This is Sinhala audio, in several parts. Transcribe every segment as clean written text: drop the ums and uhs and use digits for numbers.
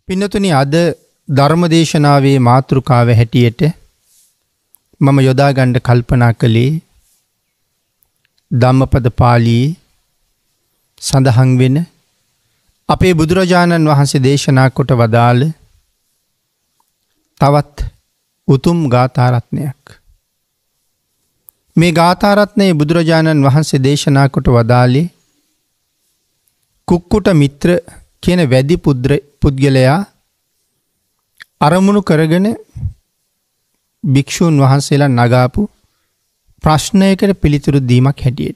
පින්නතුනි අද ධර්මදේශනාවේ මාතෘකාව හැටියට මම යොදා ගන්න කල්පනා කළේ ධම්මපද පාළියේ සඳහන් වෙන අපේ බුදුරජාණන් වහන්සේ දේශනා කොට වදාළ තවත් උතුම් ගාථා රත්නයක්. මේ ගාථා රත්නයේ බුදුරජාණන් වහන්සේ දේශනා කොට වදාළේ කුක්කුට මිත්‍ර කියන වැදි පුද්ගලයා අරමුණු කරගෙන භික්ෂූන් වහන්සේලා නගාපු ප්‍රශ්නයකට පිළිතුරු දීමක් හැටියට.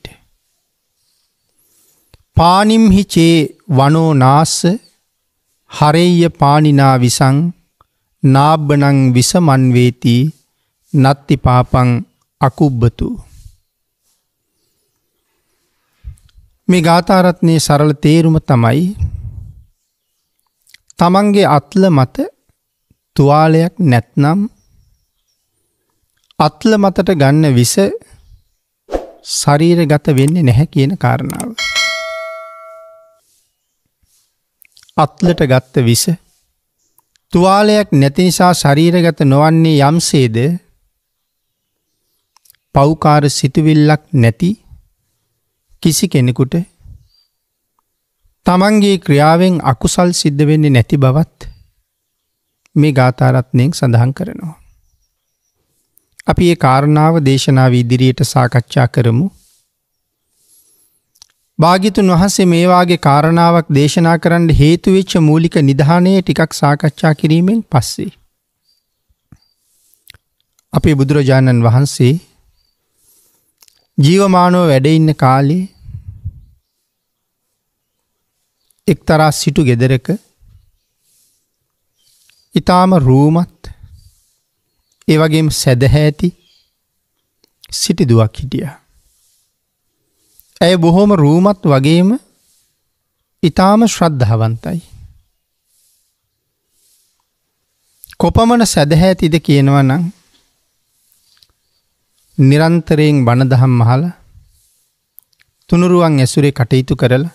පානිම්හි චේ වනෝ නාස්ස හරෙය්‍ය පානිනා විසං නාබ්බනං විසමන්වේති නත්ති පාපං අකුබ්බතු. මේ ගාථා රත්නයේ සරල තේරුම තමයි තමන්ගේ අත්ල මත තුවාලයක් නැත්නම් අත්ල මතට ගන්න විස ශරීරගත වෙන්නේ නැහැ කියන කාරණාව. අත්ලට ගත්ත විස තුවාලයක් නැති නිසා ශරීරගත නොවන්නේ යම්සේද පෞකාර සිතුවිල්ලක් නැති කිසි කෙනෙකුට තමන්ගේ ක්‍රියාවෙන් අකුසල් සිද්ධ වෙන්නේ නැති බවත් මේ ගාථා රත්නයෙන් සඳහන් කරනවා. අපි මේ කාරණාව දේශනාව ඉදිරියට සාකච්ඡා කරමු. භාග්‍යතුන් වහන්සේ මේ වාගේ කාරණාවක් දේශනා කරන්න හේතු වෙච්ච මූලික නිධානය ටිකක් සාකච්ඡා කිරීමෙන් පස්සේ අපේ බුදුරජාණන් වහන්සේ ජීවමානව වැඩ ඉන්න කාලේ එක්තරා සිටු ගෙදරක ඊටාම රූමත් ඒ වගේම සැදැහැති සිටිදුවක් හිටියා. ඇය බොහොම රූමත් වගේම ඊටාම ශ්‍රද්ධාවන්තයි. කොපමණ සැදැහැතිද කියනවා නම් නිරන්තරයෙන් බණ දහම් අහලා තුනුරුවන් ඇසුරේ කටයුතු කරලා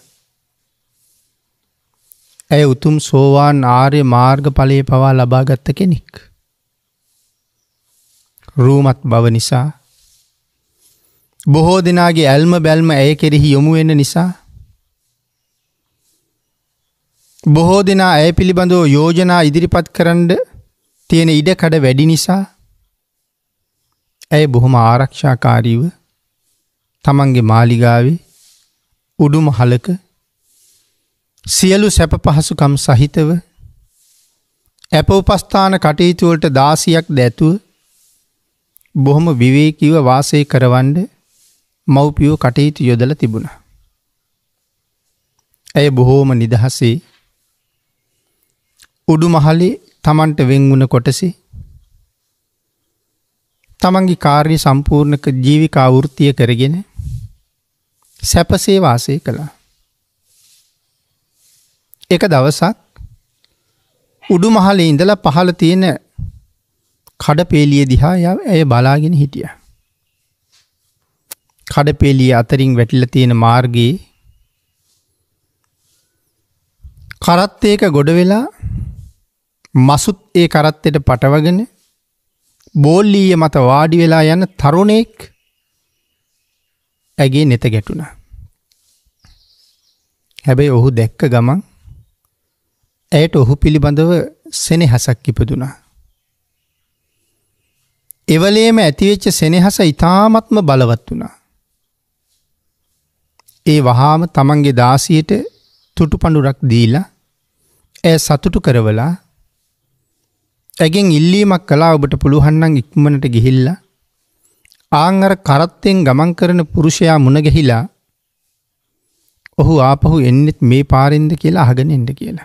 ඇය උතුම් සෝවාන් ආර්ය මාර්ගඵලයේ පවා ලබාගත් කෙනෙක්. රූමත් බව නිසා බොහෝ දෙනාගේ ඇල්ම බැල්ම ඇය කෙරෙහි යොමු වෙන නිසා බොහෝ දෙනා ඇය පිළිබඳව යෝජනා ඉදිරිපත් කරන්න තියෙන ඉඩකඩ වැඩි නිසා ඇය බොහොම ආරක්ෂාකාරීව තමන්ගේ මාලිගාවේ උඩුමහලක සියලු සැප පහසුකම් සහිතව අප උපස්ථාන කටයුතු වලට 16ක් දැතුව බොහොම විවේකීව වාසය කරවන්න මව්පියෝ කටයුතු යොදලා තිබුණා. ඇය බොහෝම නිදහසේ උඩුමහලේ තමන්ට වෙන් වුණ කොටසේ තමන්ගේ කාර්ය සම්පූර්ණ ජීවිකා වෘත්තිය කරගෙන සැපසේ වාසය කළා. එක දවසක් උඩුමහලේ ඉඳලා පහළ තියෙන කඩපේලිය දිහා ඇය බලාගෙන හිටියා. කඩපේලිය අතරින් වැටිලා තියෙන මාර්ගයේ කරත්තයක ගොඩ වෙලා මසුත් ඒ කරත්තයට පටවගෙන බෝල්ලීය මත වාඩි වෙලා යන තරුණෙක් ඇගේ නෙත ගැටුණා. හැබැයි ඔහු දැක්ක ගමන් ඇයට ඔහු පිළිබඳව සෙනෙහසක් ඉපදුණා. එවලේම ඇතිවෙච්ච සෙනෙහස ඉතාමත්ම බලවත් වුණා. ඒ වහාම තමන්ගේ දාසියට තුටු පඳුරක් දීලා ඇය සතුටු කරවලා ඇගෙන් ඉල්ලීමක් කළා ඔබට පුළුවන් නම් ඉක්මනට ගිහිල්ලා ආන් අර කරත්තෙන් ගමන් කරන පුරුෂයා මුණ ගැහිලා ඔහු ආපහු එන්නෙත් මේ පාරෙන්ද කියලා අහගෙන එන්න කියලා.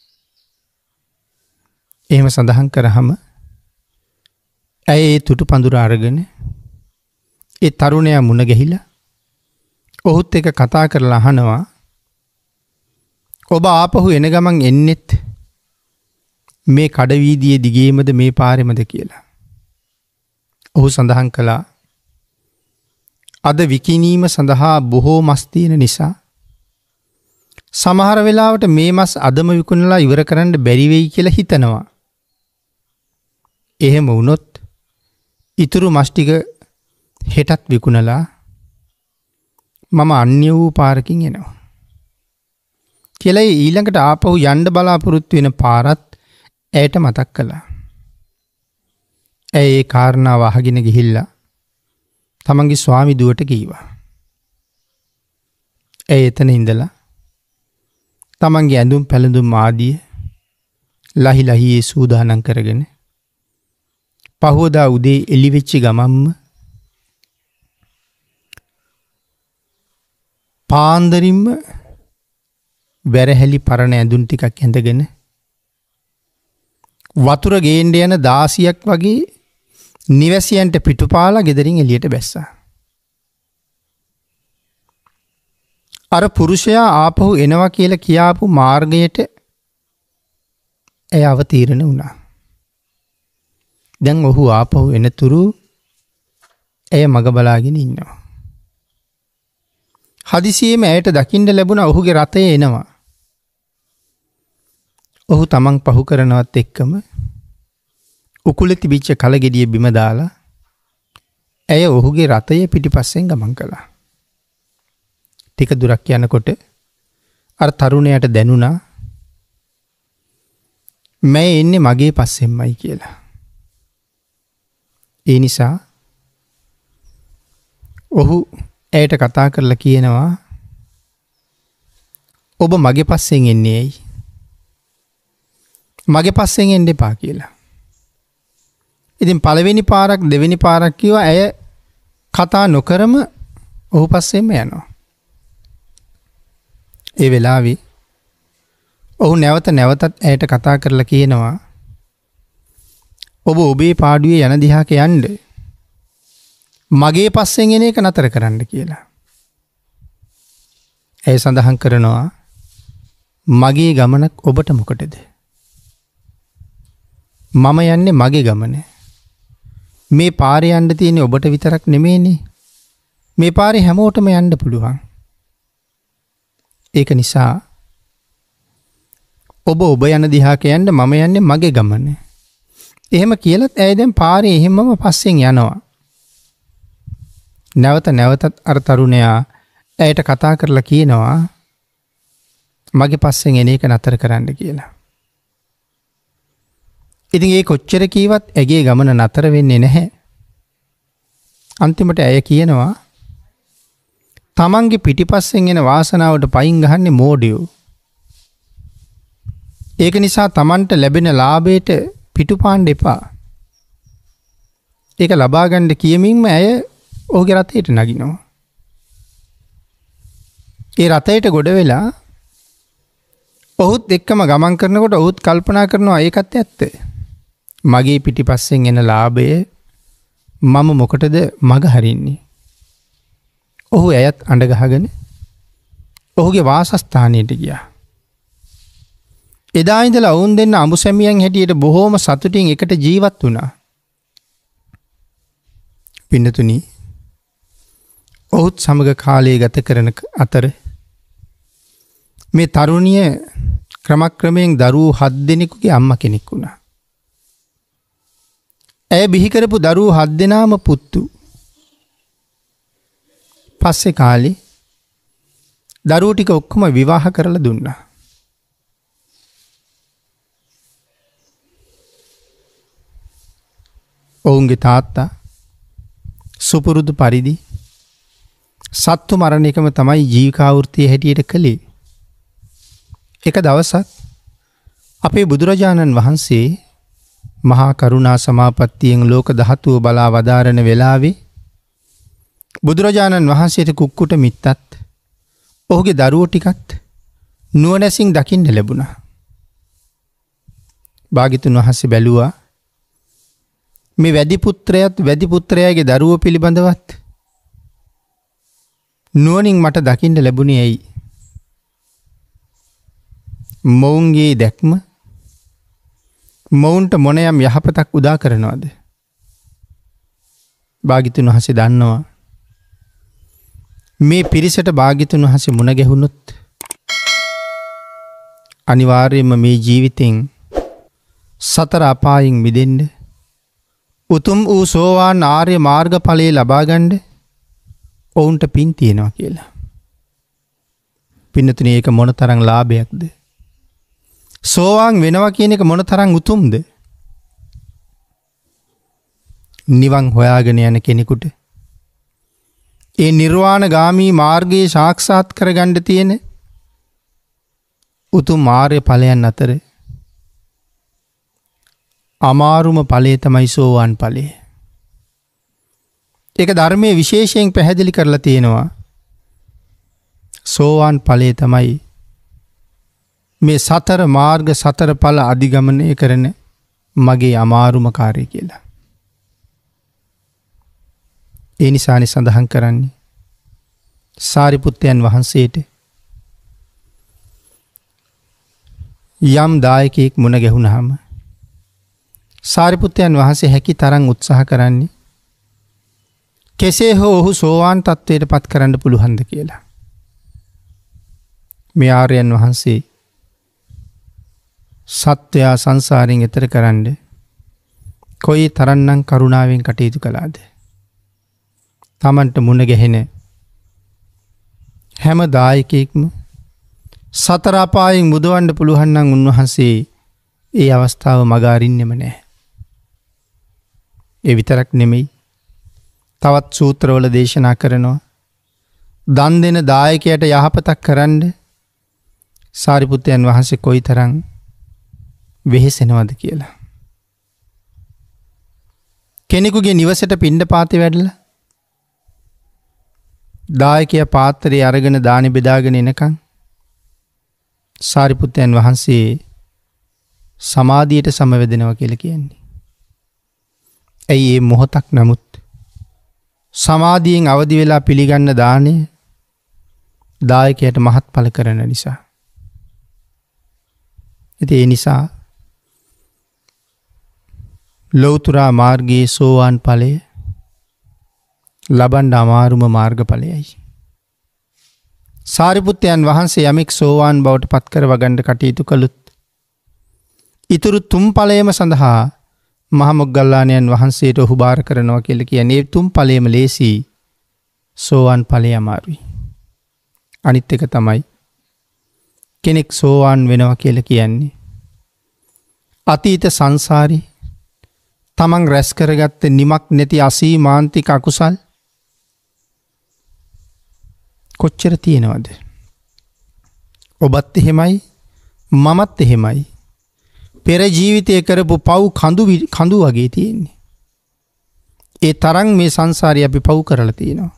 එහෙම සඳහන් කරාම ඇය ඒ තුටු පඳුර අරගෙන ඒ තරුණයා මුණ ගැහිලා ඔහුත් එක්ක කතා කරලා අහනවා ඔබ ආපහු එන ගමන් එන්නෙත් මේ කඩවීදියේ දිගේමද මේ පාරෙමද කියලා. ඔහු සඳහන් කළා අද විකිනීම සඳහා බොහෝ මස් තියෙන නිසා සමහර වෙලාවට මේ මස් අදම විකුණලා ඉවර කරන්න බැරි වෙයි කියලා හිතනවා. එහෙම වුණොත් ඉතුරු මස් ටික හෙටත් විකුණලා මම අන්‍ය වූ පාරකින් එනවා. කියලා ඊළඟට ආපහු යන්න බලාපොරොත්තු වෙන පාරත් ඇයට මතක් කළා. ඇය ඒ කාරණාව අහගෙන ගිහිල්ලා තමන්ගේ ස්වාමි දුවට කීවා. ඇය එතන ඉඳලා තමන්ගේ ඇඳුම් පැළඳුම් ආදිය ලහි ලහියේ සූදානම් කරගෙන පහුවදා උදේ එළිවෙච්ච ගමම්ම පාන්දරින්ම වැරහැලි පරණ ඇඳුම් ටිකක් ඇඳගෙන වතුර ගේන්න යන දාසියක් වගේ නිවැසියන්ට පිටුපාලා ගෙදරින් එළියට බැස්සා. අර පුරුෂයා ආපහු එනවා කියලා කියාපු මාර්ගයට ඇය අවතීර්ණ වුණා. දැන් ඔහු ආපහු එනතුරු ඇය මග බලාගෙන ඉන්නවා. හදිසියේම ඇයට දකින්න ලැබුණ ඔහුගේ රථය එනවා. ඔහු තමන් පහු කරනවත් එක්කම උකුල තිබිච්ච කලගෙඩිය බිම දාලා ඇය ඔහුගේ රථය පිටිපස්සෙන් ගමන් කළා. ටික දුරක් යනකොට අර තරුණයාට දැනුණා මම එන්නේ මගේ පස්සෙන්මයි කියලා. ඒ නිසා ඔහු ඇයට කතා කරලා කියනවා ඔබ මගේ පස්සෙන් එන්නේ ඇයි? මගේ පස්සෙන් එන්න එපා කියලා. ඉතින් පළවෙනි පාරක් දෙවෙනි පාරක් කිව්වා ඇය කතා නොකරම ඔහු පස්සෙන්ම යනවා. ඒ වෙලාවේ ඔහු නැවතත් ඇයට කතා කරලා කියනවා ඔබ ඔබේ පාඩුවේ යන දිහාට යන්න මගේ පස්සෙන් එන එක නතර කරන්න කියලා. ඇය සඳහන් කරනවා මගේ ගමනක් ඔබට මොකටද? මම යන්නේ මගේ ගමන. මේ පාරේ යන්න තියෙන්නේ ඔබට විතරක් නෙමෙයිනේ. මේ පාරේ හැමෝටම යන්න පුළුවන්. ඒක නිසා ඔබ යන දිහාට යන්න මම යන්නේ මගේ ගමන. එහෙම කියලත් ඇය දැන් පාරේ එහෙමම පස්සෙන් යනවා. නැවතත් අර තරුණයා ඇයට කතා කරලා කියනවා මගේ පස්සෙන් එන එක නතර කරන්න කියලා. ඉතින් ඒ කොච්චර කීවත් ඇගේ ගමන නතර වෙන්නේ නැහැ. අන්තිමට ඇය කියනවා තමන්ගේ පිටිපස්සෙන් එන වාසනාවට පයින් ගහන්නේ මෝඩයෝ. ඒක නිසා තමන්ට ලැබෙන ලාභයට පිටුපාන්න එපා. ඒක ලබා ගන්න කියමින්ම ඇය ඔහුගේ රථයට නගිනවා. ඒ රථයට ගොඩ වෙලා ඔහුත් එක්කම ගමන් කරනකොට ඔහුත් කල්පනා කරනවා ඒකත් ඇත්ත. මගේ පිටිපස්සෙන් එන ලාභය මම මොකටද මග හරින්නේ? ඔහු ඇයත් අඬ ගහගෙන ඔහුගේ වාසස්ථානයට ගියා. එදා ඉඳලා වුන් දෙන්න අඹුසැමියන් හැටියට බොහෝම සතුටින් එකට ජීවත් වුණා. පින්නතුනි ඔහුත් සමග කාලය ගත කරන අතර මේ තරුණිය ක්‍රමක්‍රමයෙන් දරුවෝ 7 දෙනෙකුගේ අම්මා කෙනෙක් වුණා. ඇය බිහි කරපු දරුවෝ 7 දෙනාම පුත්තු. පස්සේ කාලේ දරුවෝ ටික ඔක්කොම විවාහ කරලා දුන්නා. ඔවුන්ගේ තාත්තා සුපුරුදු පරිදි සත්තු මරණ එකම තමයි ජීවිකාවෘත්තිය හැටියට කළේ. එක දවසක් අපේ බුදුරජාණන් වහන්සේ මහා කරුණා සමාපත්තියෙන් ලෝක ධාතුව බලා වදාරන වෙලාවේ බුදුරජාණන් වහන්සේට කුක්කුට මිත්තත් ඔහුගේ දරුවෝ ටිකත් නුවණැසින් දකින්න ලැබුණා. භාග්‍යතුන් වහන්සේ බැලුවා මේ වැඩි පුත්‍රයාගේ දරුවෝ පිළිබඳවත් නුවණින් මට දකින්න ලැබුණේ ඇයි? මොවුන්ගේ දැක්ම මොවුන්ට මොනයම් යහපතක් උදා කරනවද? භාග්‍යතුන් වහන්සේ දන්නවා මේ පිරිසට භාග්‍යතුන් වහන්සේ මුණ ගැහුනොත් අනිවාර්යයෙන්ම මේ ජීවිතෙන් සතර අපායෙන් මිදෙන්න උතුම් වූ සෝවාන් ආර්ය මාර්ගඵලයේ ලබා ගන්න ඔවුන්ට පින් තියෙනවා කියලා. පින්නතුනි ඒක මොනතරම් ලාභයක්ද? සෝවාන් වෙනවා කියන එක මොනතරම් උතුම්ද? නිවන් හොයාගෙන යන කෙනෙකුට ඒ නිර්වාණගාමී මාර්ගයේ සාක්ෂාත් කරගන්න තියෙන උතුම් ආර්ය ඵලයන් අතර අමාරුම ඵලය තමයි සෝවාන් ඵලය. ඒක ධර්මයේ විශේෂයෙන් පැහැදිලි කරලා තියෙනවා. සෝවාන් ඵලය තමයි මේ සතර මාර්ග සතර ඵල අධිගමනය කරන මගේ අමාරුම කාර්යය කියලා. ඒ නිසානේ සඳහන් කරන්නේ සාරිපුත්තයන් වහන්සේට යම් දායකයෙක් මුණ ගැහුණාම සාරිපුත්තයන් වහන්සේ හැකි තරම් උත්සාහ කරන්නේ කෙසේ හෝ ඔහු සෝවාන් තත්වයට පත් කරන්න පුළුවන්ද කියලා. මේ ආර්යයන් වහන්සේ සත්වයා සංසාරයෙන් එතර කරන්න කොයි තරම්නම් කරුණාවෙන් කටයුතු කළාද? තමන්ට මුණ ගැහෙන හැම දායකයෙක්ම සතර අපායෙන් මුදවන්න පුළුවන් නම් උන්වහන්සේ ඒ අවස්ථාව මග අරින්නෙම නැහැ. ඒ විතරක් නෙමෙයි, තවත් සූත්‍රවල දේශනා කරනවා දන් දෙන දායකයට යහපතක් කරන්න සාරිපුත්තයන් වහන්සේ කොයිතරම් වෙහෙසෙනවද කියලා. කෙනෙකුගේ නිවසට පිණ්ඩපාතේ වැඩලා දායකයා පාත්‍රය අරගෙන දානි බෙදාගෙන එනකන් සාරිපුත්තයන් වහන්සේ සමාධියට සමවැදෙනවා කියලා කියන්නේ. ඇයි ඒ මොහොතක් නමුත් සමාධියෙන් අවදි වෙලා පිළිගන්න දාණය දායකයට මහත්ඵල කරන නිසා. ඉතින් ඒ නිසා ලෞතුරා මාර්ගයේ සෝවාන් ඵලය ලබන්න අමාරුම මාර්ගඵලයයි. සාරිපුත්තයන් වහන්සේ යමෙක් සෝවාන් බවට පත් කරවගන්න කටයුතු කළොත් ඉතුරු තුන් ඵලයම සඳහා මහා මොග්ගල්ලාණන් වහන්සේට ඔහු බාර කරනවා කියලා කියන්නේ තුන් ඵලයම ලේසි, සෝවාන් ඵලය අමාරුයි. අනිත් එක තමයි කෙනෙක් සෝවාන් වෙනවා කියලා කියන්නේ අතීත සංසාරේ තමන් රැස් කරගත්ත නිමක් නැති අසීමාන්තික අකුසල් කොච්චර තියෙනවද? ඔබත් එහෙමයි මමත් එහෙමයි. පෙර ජීවිතයේ කරපු පව් කඳු වගේ තියෙන්නේ. ඒ තරම් මේ සංසාරේ අපි පව් කරලා තියෙනවා.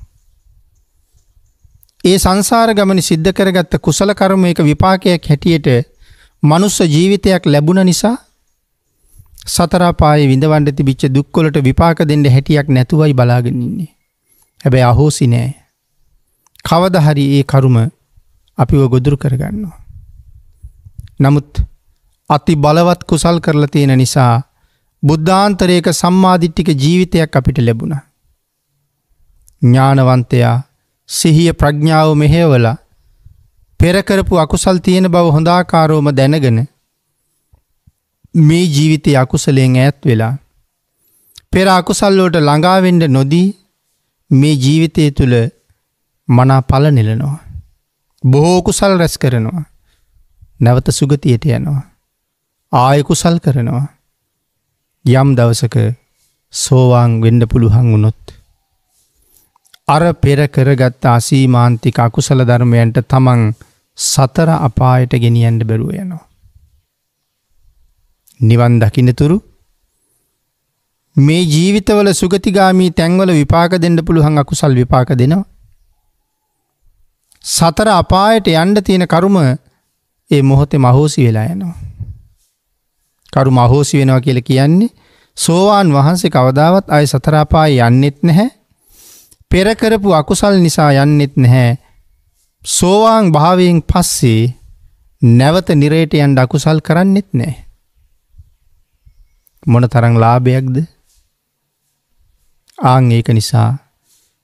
ඒ සංසාර ගමනේ සිද්ධ කරගත්ත කුසල කර්මයක විපාකයක් හැටියට මනුස්ස ජීවිතයක් ලැබුණ නිසා සතර අපායේ විඳවන්න තිබිච්ච දුක්වලට විපාක දෙන්න හැටියක් නැතුවයි බලාගෙන ඉන්නේ. හැබැයි අහෝසි නෑ. කවදා හරි ඒ කර්ම අපිව ගොදුරු කරගන්නවා. නමුත් අති බලවත් කුසල් කරලා තියෙන නිසා බුද්ධාන්තරයක සම්මාදිට්ඨික ජීවිතයක් අපිට ලැබුණා. ඥානවන්තයා සිහිය ප්‍රඥාව මෙහෙवला පෙර කරපු අකුසල් තියෙන බව හොඳාකාරවම දැනගෙන මේ ජීවිතයේ අකුසලයෙන් ඈත් වෙලා පෙර අකුසල් වලට ළඟා වෙන්න නොදී මේ ජීවිතය තුළ මනා ඵල නෙලනවා. බොහෝ කුසල් රැස් කරනවා. නැවත සුගතියට යනවා. ආය කුසල් කරනවා. යම් දවසක සෝවාන් වෙන්න පුළුවන් වුණොත් අර පෙර කරගත් අසීමාන්තික අකුසල ධර්මයන්ට තමන් සතර අපායට ගෙනියන්න බැරුව යනවා. නිවන් දකින්නතුරු මේ ජීවිතවල සුගතිගාමී තැන්වල විපාක දෙන්න පුළුවන් අකුසල් විපාක දෙනවා. සතර අපායට යන්න තියෙන කර්ම ඒ මොහොතේ මහෝසි වෙලා යනවා. කර්ම අහෝසි වෙනවා කියලා කියන්නේ සෝවාන් වහන්සේ කවදාවත් ආය සතර අපාය යන්නෙත් නැහැ. පෙර කරපු අකුසල් නිසා යන්නෙත් නැහැ. සෝවාන් භාවයෙන් පස්සේ නැවත නිරයට යන්න අකුසල් කරන්නෙත් නැහැ. මොන තරම් ලාභයක්ද? ආන් ඒක නිසා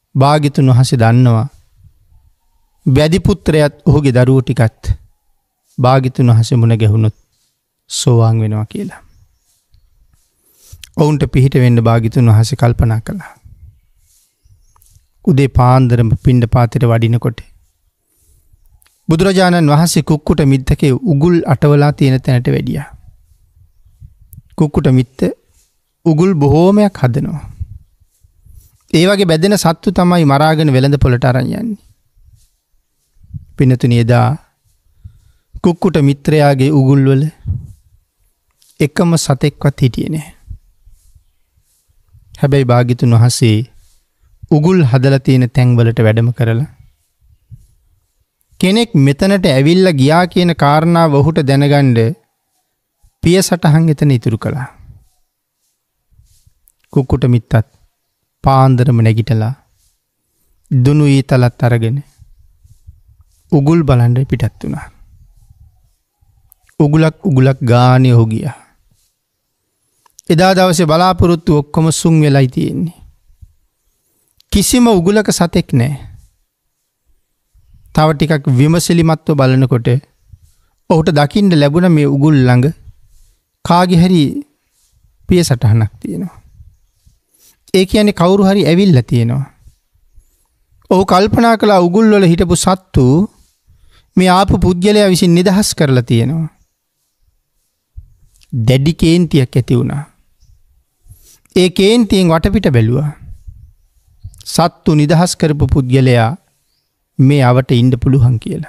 භාග්‍යතුන් වහන්සේ දන්නවා වැඩි පුත්‍රයාත් ඔහුගේ දරුවෝ ටිකත් භාග්‍යතුන් වහන්සේ මුණ ගැහුණොත් සෝවාන් වෙනවා කියලා. ඔවුන්ට පිහිට වෙන්න භාග්‍යතුන් වහන්සේ කල්පනා කළා. උදේ පාන්දරම පිණ්ඩපාතයට වඩිනකොට බුදුරජාණන් වහන්සේ කුක්කුට මිත්තකේ උගුල් අටවලා තියෙන තැනට වැඩියා. කුක්කුට මිත්ත උගුල් බොහෝමයක් හදනවා. ඒ වගේ බැදෙන සත්තු තමයි මරාගෙන වෙළඳ පොළට අරන් යන්නේ. පින්නතුනි එදා කුක්කුට මිත්‍රයාගේ උගුල් වල එකම සතෙක්වත් හිටියේ නැහැ. හැබැයි භාග්‍යතුන් වහන්සේ උගුල් හදලා තියෙන තැන්වලට වැඩම කරලා කෙනෙක් මෙතනට ඇවිල්ලා ගියා කියන කාරණාව ඔහුට දැනගන්න පිය සටහන් එතන ඉතුරු කළා. කුක්කුට මිත්තත් පාන්දරම නැගිටලා දුනු ඊතලත් අරගෙන උගුල් බලන්න පිටත් වුණා. උගුලක් ගානේ ඔහු ගියා. එදා දවසේ බලාපොරොත්තු ඔක්කොම සුන් වෙලයි තියෙන්නේ. කිසිම උගුලක සතෙක් නැහැ. තව ටිකක් විමසිලිමත්ව බලනකොට ඔහුට දකින්න ලැබුණ මේ උගුල් ළඟ කාගේ හරි පිය සටහනක් තියෙනවා. ඒ කියන්නේ කවුරු හරි ඇවිල්ලා තියෙනවා. ඔහු කල්පනා කළා උගුල් වල හිටපු සත්තු මේ ආපු පුද්ගලයා විසින් නිදහස් කරලා තියෙනවා. දැඩි කේන්තියක් ඇති වුණා. ඒ කේන්තියෙන් වටපිට බැලුවා. සත්තු නිදහස් කරපු පුද්ගලයා මේ අවට ඉන්න පුළුවන් කියලා.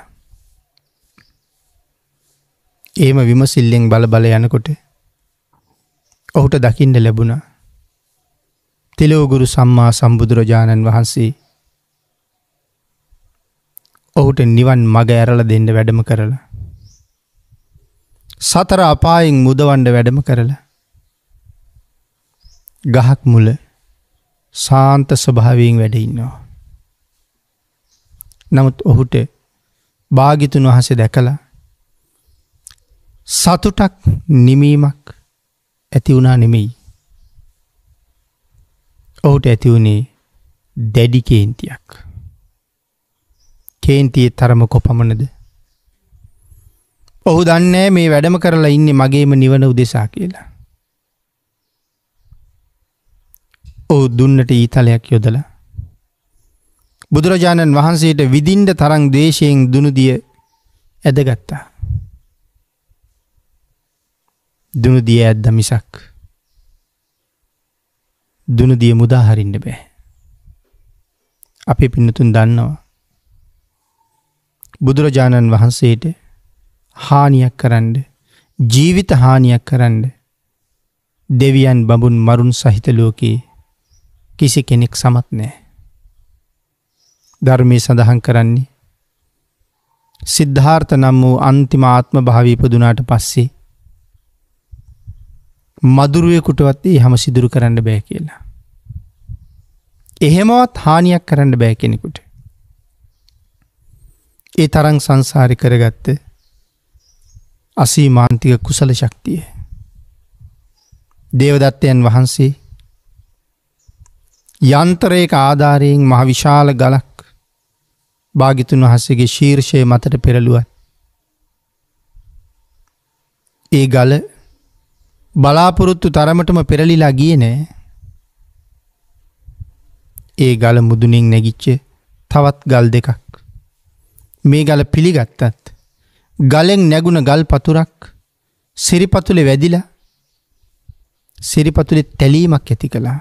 එහෙම විමසිල්ලෙන් බල යනකොට ඔහුට දකින්න ලැබුණා තිලෝගුරු සම්මා සම්බුදුරජාණන් වහන්සේ ඔහුට නිවන් මඟ ඇරලා දෙන්න වැඩම කරලා සතර අපායෙන් මුදවන්න වැඩම කරලා ගහක් මුල සාන්ත ස්වභාවයෙන් වැඩ ඉන්නවා. නමුත් ඔහුට භාග්‍යතුන් වහන්සේ දැකලා සතුටක් නිමීමක් ඇති වුණා නෙමෙයි. ඔහුට ඇති වුණේ දැඩි කේන්තියක්. කේන්තියේ තරම කොපමණද? ඔහු දන්නේ මේ වැඩම කරලා ඉන්නේ මගේම නිවන උදෙසා කියලා. ඔහු දුන්නට ඊතලයක් යොදලා බුදුරජාණන් වහන්සේට විදින්න තරම් ද්වේෂයෙන් දුනුදිය ඇදගත්තා. දුනුදිය ඇද්ද මිසක් දුනුදිය මුදා හරින්න බෑ. අපි පින්නතුන් දන්නවා බුදුරජාණන් වහන්සේට හානියක් කරන්න, ජීවිත හානියක් කරන්න දෙවියන් බඹුන් මරුන් සහිත ලෝකේ කිසි කෙනෙක් සමත් නැහැ. ධර්මයේ සඳහන් කරන්නේ සිද්ධාර්ථ නම් වූ අන්තිම ආත්ම භාවය ඉපදුනාට පස්සේ මදුරුවෙකුටවත් ඒ හැම සිදුරු කරන්න බෑ කියලා. එහෙමවත් හානියක් කරන්න බෑ කෙනෙකුට. ඒ තරම් සංසාරේ කරගත්ත අසීමාන්තික කුසල ශක්තිය. දේවදත්තයන් වහන්සේ යන්ත්‍රයක ආධාරයෙන් මහ විශාල ගලක් භාග්‍යතුන් වහන්සේගේ ශීර්ෂයේ මතට පෙරළුවත් ඒ ගල බලාපොරොත්තු තරමටම පෙරලිලා ගියේ නෑ. ඒ ගල මුදුනින් නැගිච්ච තවත් ගල් දෙකක් මේ ගල පිළිගත්තත් ගලෙන් නැගුණ ගල් පතුරක් සිරිපතුලේ වැදිලා සිරිපතුලේ තැලීමක් ඇති කළා.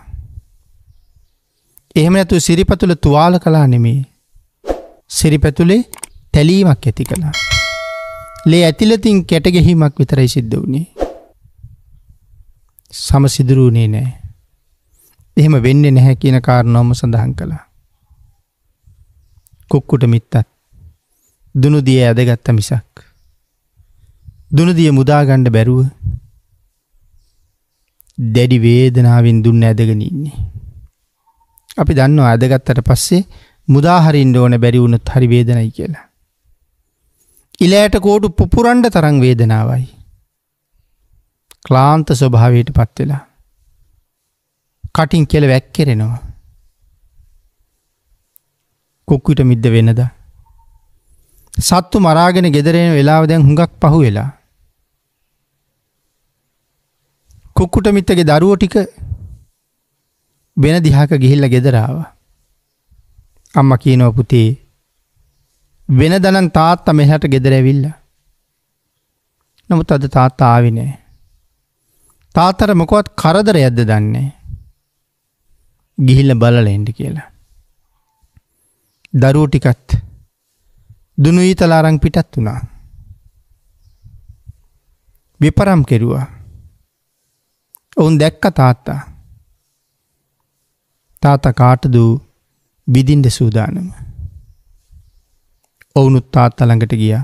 එහෙම නැතු සිරිපතුල තුවාල කළා නෙමෙයි. සිරිපතුලේ තැලීමක් ඇති කළා. ලේ ඇතිලතින් කැට ගැහිමක් විතරයි සිද්ධ වුණේ. සමසිදුරුුනේ නෑ. එහෙම වෙන්නේ නැහැ කියන කාරණාවම සඳහන් කළා. කුක්කුට මිත්තත් දුනුදිය ඇදගත්ත මිසක් දුනුදිය මුදා ගන්න බැරුව දැඩි වේදනාවෙන් දුන්න ඇදගෙන ඉන්නේ. අපි දන්නවා ඇදගත්තට පස්සේ මුදා හරින්න ඕන බැරි වුණොත් හරි වේදනයි කියලා. ඉලෑට කෝඩු පුපුරන්න තරම් වේදනාවයි. ක්ලාන්ත ස්වභාවයට පත් වෙලා කටින් කෙල වැක්කිරෙනවා. කුක්කුට මිද්ද වෙනද සත්තු මරාගෙන ගෙදර එන වෙලාව දැන් හුඟක් පහු වෙලා. කුක්කුට මිත්තගේ දරුවෝ ටික වෙන දිහාක ගිහිල්ලා ගෙදර ආවා. අම්මා කියනවා පුතේ වෙනදනම් තාත්තා මෙහාට ගෙදර ඇවිල්ලා. නමුත් අද තාත්තා ආවේ නැහැ. තාත්තට මොකවත් කරදරයක්ද දන්නේ. ගිහිල්ලා බලලා එන්න කියලා. දරුවෝ ටිකත් දුනු ඊතල අරන් පිටත් වුණා. විපරම් කෙරුවා. ඔවුන් දැක්ක තාත්තා. තාත්තා කාටද විදින්න සූදානම. ඔවුනුත් තාත්තා ළඟට ගියා.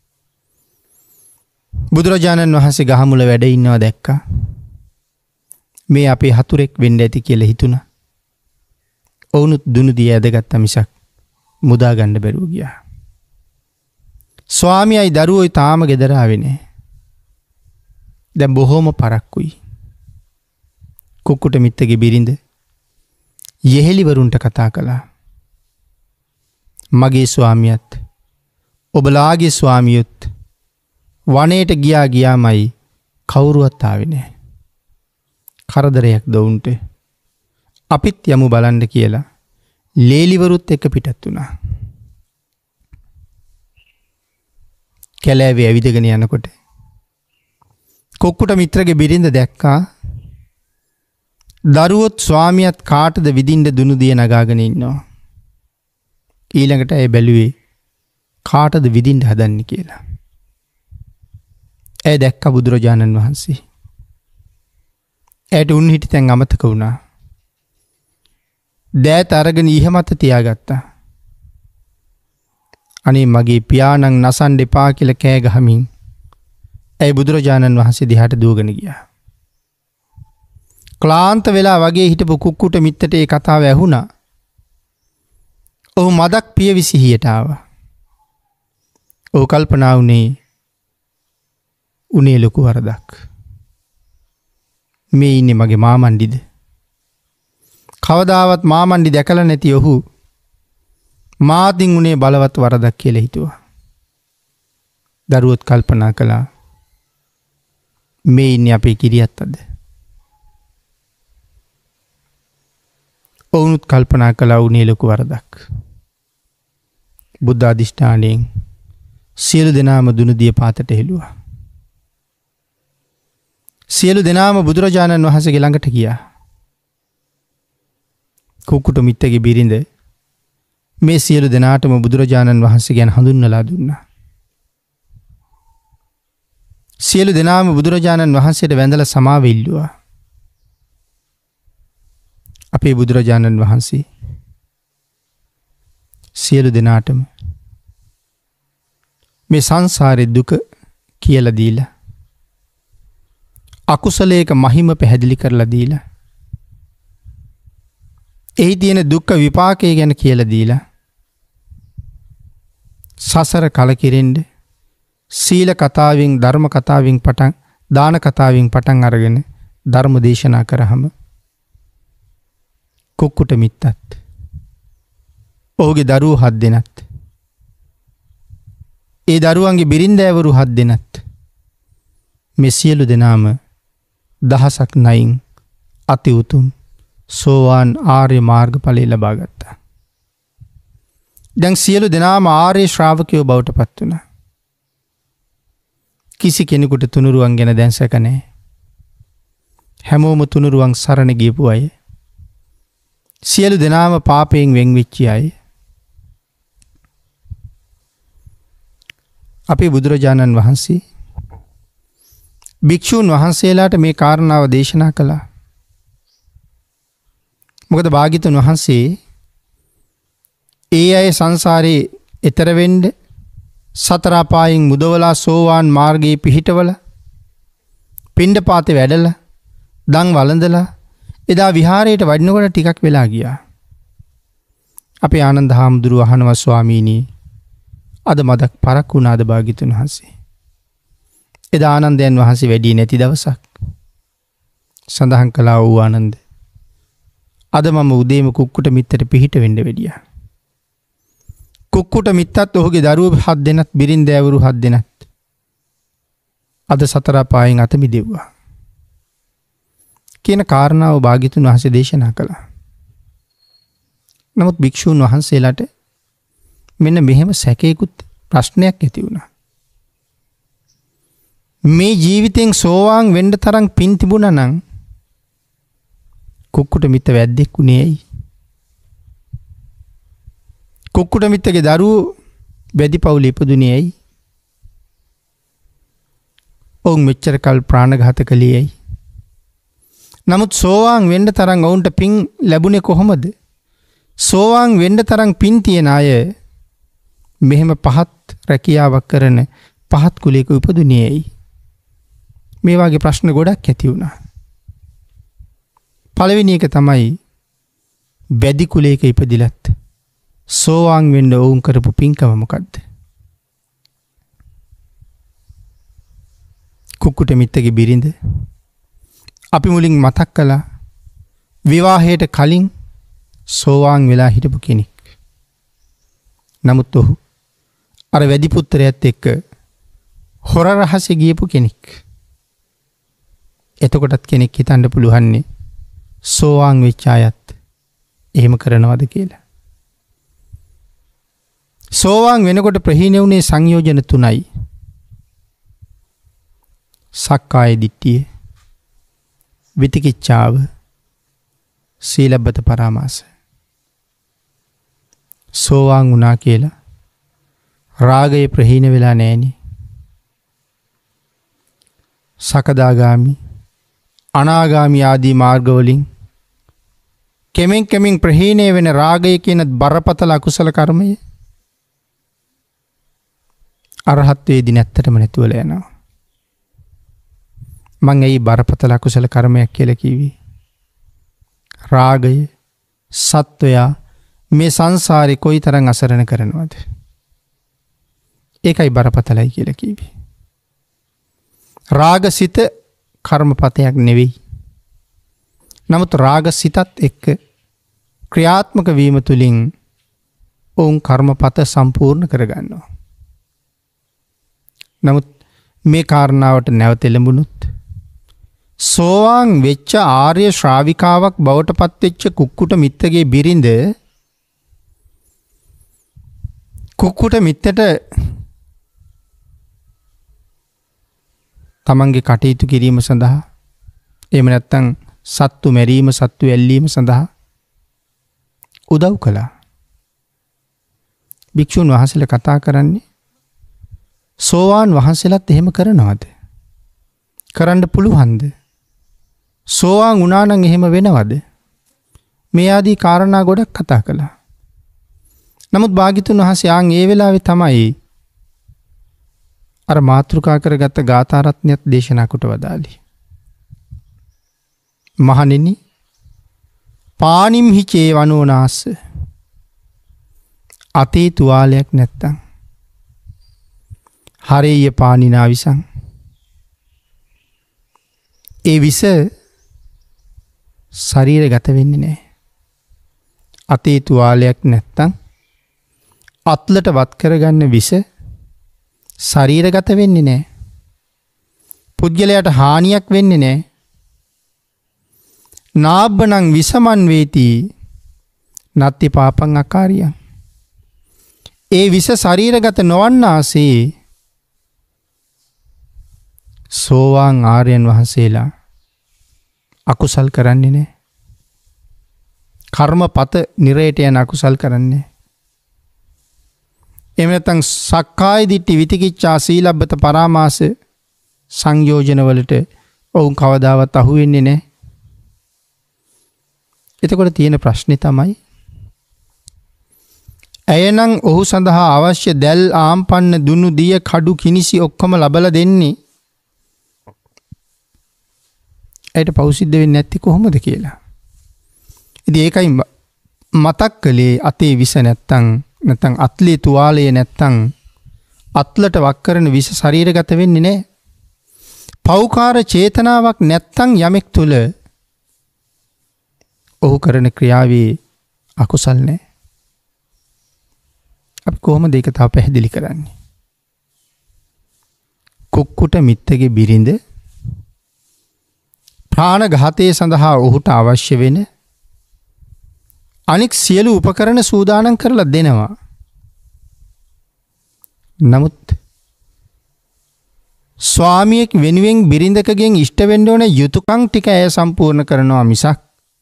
බුදුරජාණන් වහන්සේ ගහමුල වැඩ ඉන්නවා දැක්කා. මේ අපේ හතුරෙක් වෙන්න ඇති කියලා හිතුණා. ඔවුනුත් දුනු දී ඇදගත්ත මිසක් මුදා ගන්න බැරුව ගියා. ස්වාමියායි දරුවෝයි තාම ගෙදර ආවේ නැහැ. දැන් බොහොම පරක්කුයි. කුක්කුට මිත්තගේ බිරිඳ යෙහෙලිවරුන්ට කතා කළා. මගේ ස්වාමියාත් ඔබලාගේ ස්වාමියොත් වනයේට ගියාමයි කවුරුවත් ආවේ නැහැ. කරදරයක් දවුන්ට අපිත් යමු බලන්න කියලා ලේලිවරුත් එක්ක පිටත් වුණා. කැලෑවේ ඇවිදගෙන යනකොට කුක්කුට මිත්‍රගේ බිරිඳ දැක්කා දරුවොත් ස්වාමියාත් කාටද විදින්න දුනු දිය නගාගෙන ඉන්නවා. ඊළඟට ඇය බැලුවේ කාටද විදින්න හදන්නේ කියලා. ඇය දැක්ක බුදුරජාණන් වහන්සේ. ඇයට උන් හිටි තැන් අමතක වුණා. දෑත අරගෙන ඉහ මත තියාගත්තා. අනේ මගේ පියාණන් නසන්න එපා කියලා කෑ ගහමින් ඇය බුදුරජාණන් වහන්සේ දිහාට දුවගෙන ගියා. ක්ලාන්ත වෙලා වගේ හිටපු කුක්කුට මිත්තට ඒ කතාව ඇහුණා. ඔහු මදක් පියවි සිහියට ආවා. ඔහු කල්පනා උනේ ලොකු වරදක්. මේ ඉන්නේ මගේ මාමණ්ඩිද? කවදාවත් මාමණ්ඩි දැකලා නැති ඔහු මාතින් උනේ බලවත් වරදක් කියලා හිතුවා. දරුවොත් කල්පනා කළා මේ ඉන්නේ අපේ කිරියත්තද? ඔවුනුත් කල්පනා කළා උනේ ලොකු වරදක්. බුද්ධ අධිෂ්ඨානයෙන් සියලු දෙනාම දුනු දිය පාතට හෙළුවා. සියලු දෙනාම බුදුරජාණන් වහන්සේගේ ළඟට ගියා. කුක්කුට මිත්තගේ බිරිඳ මේ සියලු දෙනාටම බුදුරජාණන් වහන්සේ ගැන හඳුන්වලා දුන්නා. සියලු දෙනාම බුදුරජාණන් වහන්සේට වැඳලා සමාව ඉල්ලුවා. අපේ බුදුරජාණන් වහන්සේ සියලු දෙනාටම මේ සංසාරේ දුක කියලා දීලා අකුසලයක මහිම පැහැදිලි කරලා දීලා එහි තියෙන දුක්ඛ විපාකය ගැන කියලා දීලා සසර කලකිරෙන්න සීල කතාවෙන් ධර්ම කතාවෙන් පටන් දාන කතාවෙන් පටන් අරගෙන ධර්ම දේශනා කරාම කුක්කුට මිත්තත් ඔහුගේ දරුවෝ 7 දෙනත් ඒ දරුවන්ගේ බිරින්දෑවරු 7 දෙනත් මේ සියලු දෙනාම දහසක් නයින් අති උතුම් සෝවාන් ආර්ය මාර්ගඵලය ලබා ගත්තා. දැන් සියලු දෙනාම ආර්ය ශ්‍රාවකයෝ බවට පත් වුණා. කිසි කෙනෙකුට තුනුරුවන් ගැන දැන් සැක නැහැ. හැමෝම තුනුරුවන් සරණ ගියපු අය. සියලු දෙනාම පාපයෙන් වෙන් වෙච්ච අය. අපේ බුදුරජාණන් වහන්සේ භික්ෂූන් වහන්සේලාට මේ කාරණාව දේශනා කළා. මොකද භාග්‍යතුන් වහන්සේ ඒ අය සංසාරේ එතර වෙන්න සතර අපායෙන් මුදවලා සෝවාන් මාර්ගයේ පිහිටවල පිණ්ඩපාතේ වැඩලා දන් වළඳලා එදා විහාරයට වඩිනකොට ටිකක් වෙලා ගියා. අපේ ආනන්ද හාමුදුරුවෝ අහනවා ස්වාමීනි අද මදක් පරක් වුණාද භාග්‍යතුන් වහන්සේ? එදා ආනන්දයන් වහන්සේ වැඩි නැති දවසක්. සඳහන් කළා වූ ආනන්ද අද මම උදේම කුක්කුට මිත්තට පිහිට වෙන්න වෙඩියා. කුක්කුට මිත්තත් ඔහුගේ දරුවෝ 7 දෙනත් බිරින්දෑවරු 7 දෙනත් අද සතර පායෙන් අත මිදෙව්වා කියන කාරණාව භාග්‍යතුන් වහන්සේ දේශනා කළා. නමුත් භික්ෂූන් වහන්සේලාට මෙන්න මෙහෙම සැකේකුත් ප්‍රශ්නයක් ඇති වුණා. මේ ජීවිතෙන් සෝවාන් වෙන්න තරම් පින් තිබුණා නම් කුක්කුට මිත්ත වැද්දෙක් උනේ ඇයි? කුක්කුට මිත්තගේ දරුවෝ වැදි පවුලේ ඉපදුනේ ඇයි? ඔවුන් මෙච්චර කල් ප්‍රාණඝාත කළේ ඇයි? නමුත් සෝවාන් වෙන්න තරම් ඔවුන්ට පින් ලැබුණේ කොහොමද? සෝවාන් වෙන්න තරම් පින් තියන අය මෙහෙම පහත් රැකියාවක් කරන පහත් කුලයක උපදුනේ ඇයි? මේ වගේ ප්‍රශ්න ගොඩක් ඇති වුණා. පළවෙනි එක තමයි වැදි කුලයක ඉපදිලත් සෝවාන් වෙන්න ඔවුන් කරපු පින්කම මොකද්ද? කුක්කුට මිත්තගේ බිරිඳ අපි මුලින් මතක් කළා විවාහයට කලින් සෝවාන් වෙලා හිටපු කෙනෙක්. නමුත් ඔහු අර වැදි පුත්‍රයාත් එක්ක හොර රහසේ ගියපු කෙනෙක්. එතකොටත් කෙනෙක් හිතන්න පුළුවන්නේ සෝවාන් වෙච්ච අයත් එහෙම කරනවද කියලා. සෝවාන් වෙනකොට ප්‍රහීන වුණේ සංයෝජන 3යි. සක්කාය දිට්ඨිය, විතිකිච්ඡාව, සීලබ්බත පරාමාස. සෝවාන් වුණා කියලා රාගය ප්‍රහීන වෙලා නැහෙනි. සකදාගාමි, අනාගාමි ආදී මාර්ගවලින් කෙමෙන් ප්‍රහීණය වෙන රාගය කියන බරපතල අකුසල කර්මය අරහත්වේදී නැත්තටම නැතුවල යනවා. මං ඇයි බරපතල අකුසල කර්මයක් කියලා කිව්වේ? රාගය සත්වයා මේ සංසාරේ කොයිතරම් අසරණ කරනවද? ඒකයි බරපතලයි කියලා කිව්වේ. රාගසිත කර්මපතයක් නෙවෙයි. නමුත් රාගසිතත් එක්ක ක්‍රියාත්මක වීම තුළින් ඔවුන් කර්මපත සම්පූර්ණ කරගන්නවා. නමුත් මේ කාරණාවට නැවත එළඹුණොත් සෝවාන් වෙච්ච ආර්ය ශ්‍රාවිකාවක් බවට පත්වෙච්ච කුක්කුට මිත්තගේ බිරිඳ කුක්කුට මිත්තට තමන්ගේ කටයුතු කිරීම සඳහා එහෙම නැත්නම් සත්තු මැරීම, සත්තු ඇල්ලීම සඳහා උදව් කළා. භික්ෂුන් වහන්සේලා කතා කරන්නේ සෝවාන් වහන්සේලාත් එහෙම කරනවද? කරන්න පුළුවන්ද? සෝවාන් වුණා නම් එහෙම වෙනවද? මේ ආදී කාරණා ගොඩක් කතා කළා. නමුත් භාග්‍යතුන් වහන්සේ ආන් ඒ වෙලාවේ තමයි අර මාතෘකා කරගත්ත ගාථා රත්නයත් දේශනා කොට වදාළේ. මහණෙනි, පානිම් හිචේ වනෝනාස, අතේ තුවාලයක් නැත්තම් හරේය පානිනා විසං. ඒ විස ශරීරගත වෙන්නේ නැහැ. අතේ තුවාලයක් නැත්තම් අත්ලට වත් කරගන්න විස ශරීරගත වෙන්නේ නැහැ. පුද්ගලයාට හානියක් වෙන්නේ නැහැ. නාබ්බනං විසමන් වේති නත්ති පාපං අකාරියං. ඒ විස ශරීරගත නොවන්නාසේ සෝවාන් ආර්යයන් වහන්සේලා අකුසල් කරන්නේ නැහැ. කර්මපත නිරයට යන අකුසල් කරන්නේ. එහෙම නැත්නම් සක්කාය දිට්ඨි, විතිකිච්ඡා, සීලබ්බත පරාමාස සංයෝජන වලට ඔවුන් කවදාවත් අහු වෙන්නේ නැහැ. එතකොට තියෙන ප්‍රශ්නේ තමයි ඇයනම් ඔහු සඳහා අවශ්‍ය දැල්, ආම්පන්න, දුනු, දිය, කඩු, කිනිසි ඔක්කොම ලබලා දෙන්නේ. ඇයට පෞසිද්ධ වෙන්නේ නැති කොහොමද කියලා. ඉතින් ඒකයි මතක් කළේ අතේ විස නැත්තම් අත්ලේ තුවාලය නැත්තම් අත්ලට වක් කරන විස ශරීරගත වෙන්නේ නැහැ. පෞකාර චේතනාවක් නැත්තම් යමෙක් තුල ඔහු කරන ක්‍රියාවේ අකුසල් නැහැ. අපි කොහොමද ඒක තව පැහැදිලි කරන්නේ? කුක්කුට මිත්තගේ බිරිඳ ප්‍රාණඝාතය සඳහා ඔහුට අවශ්‍ය වෙන අනික් සියලු උපකරණ සූදානම් කරලා දෙනවා. නමුත් ස්වාමියෙක් වෙනුවෙන් බිරිඳකගෙන් ඉෂ්ට වෙන්න ඕන යුතුයකම් ටික ඇය සම්පූර්ණ කරනවා මිසක්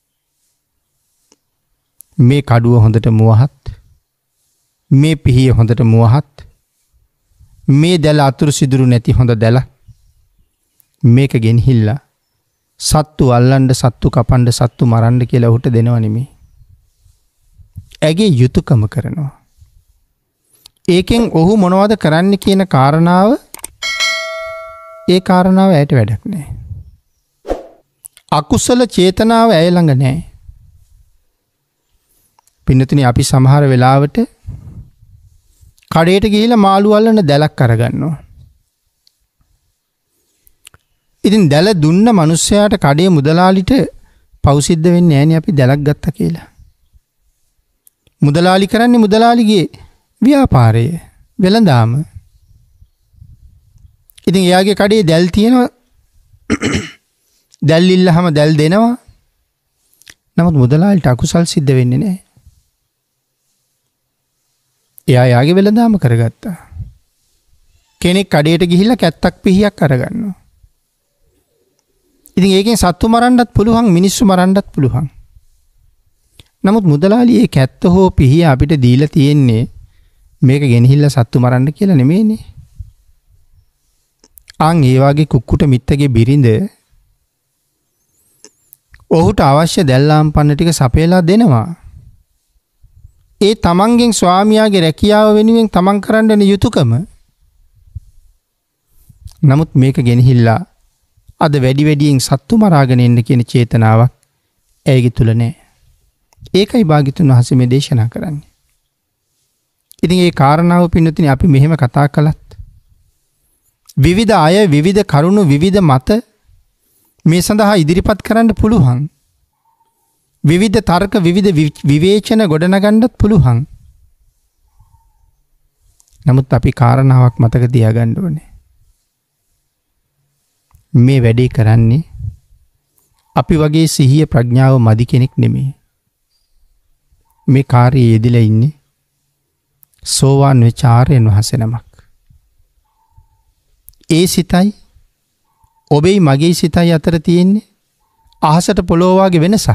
මේ කඩුව හොඳට මුවහත්, මේ පිහිය හොඳට මුවහත්, මේ දැල අතුරු සිදුරු නැති හොඳ දැල මේක ගෙනහිල්ලා සත්තු අල්ලන්න, සත්තු කපන්න, සත්තු මරන්න කියලා ඔහුට දෙනව නෙමෙයි. ඇගේ යුතුයකම කරනවා. ඒකෙන් ඔහු මොනවද කරන්න කියන කාරණාව, ඒ කාරණාව ඇයට වැඩක් නැහැ. අකුසල චේතනාව ඇය ළඟ නැහැ. පින්නතුනි, අපි සමහර වෙලාවට කඩේට ගිහිල්ලා මාළු අල්ලන දැලක් අරගන්නවා. ඉතින් දැල දුන්න මිනිස්සයාට කඩේ මුදලාලිට පෞසිද්ධ වෙන්නේ නැහනේ අපි දැලක් ගත්තා කියලා. මුදලාලි කරන්නේ මුදලාලිගේ ව්‍යාපාරය, වෙළඳාම. ඉතින් එයාගේ කඩේ දැල් තියෙනවා. දැල් ඉල්ලහම දැල් දෙනවා. නමුත් මුදලාලිට අකුසල් සිද්ධ වෙන්නේ නැහැ. එයා යාගේ වෙළඳාම කරගත්තා. කෙනෙක් කඩේට ගිහිල්ලා කැත්තක් පිහියක් අරගන්නවා. ඉතින් ඒකෙන් සත්තු මරන්නත් පුළුවන්, මිනිස්සු මරන්නත් පුළුවන්. නමුත් මුදලාලි ඒ කැත්ත හෝ පිහිය අපිට දීලා තියෙන්නේ මේක ගෙනහිල්ලා සත්තු මරන්න කියලා නෙමෙයිනේ. අන් ඒ වගේ කුක්කුට මිත්තගේ බිරිඳ ඔහුට අවශ්‍ය දැල්ලාම් පන්න ටික සපයලා දෙනවා. ඒ තමන්ගෙන් ස්වාමියාගේ රැකියාව වෙනුවෙන් තමන් කරන්න යුතුයකම. නමුත් මේක ගෙනහිල්ලා අද වැඩි වැඩියෙන් සත්තු මරාගෙන එන්න කියන චේතනාවක් ඇයගේ තුල නැහැ. ඒකයි භාග්‍යතුන් වහන්සේ මේ දේශනා කරන්නේ. ඉතින් ඒ කාරණාව පින්නතුනි අපි මෙහෙම කතා කළත් විවිධ අය විවිධ කරුණු විවිධ මත මේ සඳහා ඉදිරිපත් කරන්න පුළුවන්. විවිධ තර්ක විවිධ විවේචන ගොඩනගන්නත් පුළුවන්. නමුත් අපි කාරණාවක් මතක තියාගන්න ඕනේ. මේ වැඩේ කරන්නේ අපි වගේ සිහිය ප්‍රඥාව මදි කෙනෙක් නෙමෙයි. මේ කාර්යයේ යෙදিলা ඉන්නේ සෝවාන් වෙච්ච ආර්යයන් වහන්සේ නමක්. ඒ සිතයි ඔබේ මගේ සිතයි අතර තියෙන්නේ අහසට පොළොව වගේ වෙනසක්.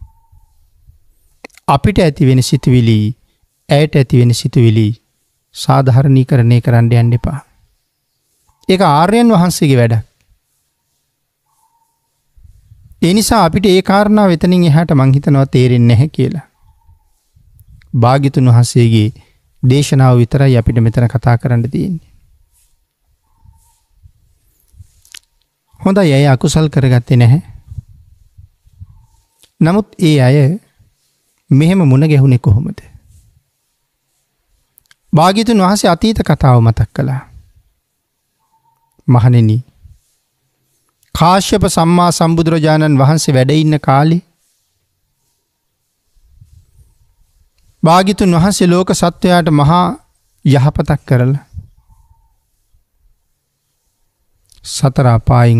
අපිට ඇති වෙන සිතුවිලි, ඇයට ඇති වෙන සිතුවිලි සාධාරණීකරණය කරන්න යන්න එපා. ඒක ආර්යයන් වහන්සේගේ වැඩක්. ඒ නිසා අපිට ඒ කාරණාව එතනින් එහාට මං හිතනවා තේරෙන්නේ නැහැ කියලා. භාග්‍යතුන් වහන්සේගේ දේශනාව විතරයි අපිට මෙතන කතා කරන්න තියෙන්නේ. හොඳයි, අය අකුසල් කරගත්තේ නැහැ. නමුත් ඒ අය මෙහෙම මුණ ගැහුනේ කොහොමද? භාග්‍යතුන් වහන්සේ අතීත කතාව මතක් කළා. මහණෙනි, කාශ්‍යප සම්මා සම්බුදුරජාණන් වහන්සේ වැඩ ඉන්න කාලේ භාග්‍යතුන් වහන්සේ ලෝක සත්වයාට මහා යහපතක් කරලා සතර අපායින්